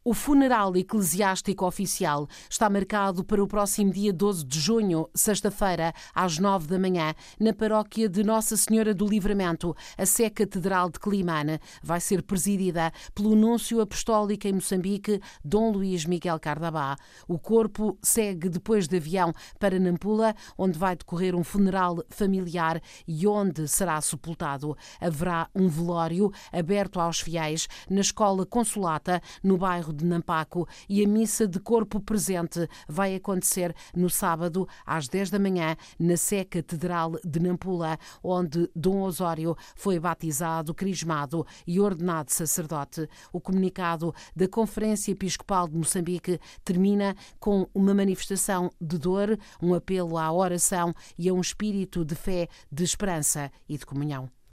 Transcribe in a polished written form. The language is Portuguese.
O funeral eclesiástico oficial está marcado para o próximo dia 12 de junho, sexta-feira, às 9 da manhã, na paróquia de Nossa Senhora do Livramento, a Sé Catedral de Climane. Vai ser presidida pelo Núncio Apostólico em Moçambique, Dom Luís Miguel Cardabá. O corpo segue depois de avião para Nampula, onde vai decorrer um funeral familiar e onde será sepultado. Haverá um velório aberto aos fiéis na Escola Consolata, no bairro de Nampaco, e a missa de corpo presente vai acontecer no sábado às 10 da manhã na Sé Catedral de Nampula, onde Dom Osório foi batizado, crismado e ordenado sacerdote. O comunicado da Conferência Episcopal de Moçambique termina com uma manifestação de dor, um apelo à oração e a um espírito de fé, de esperança e de comunhão.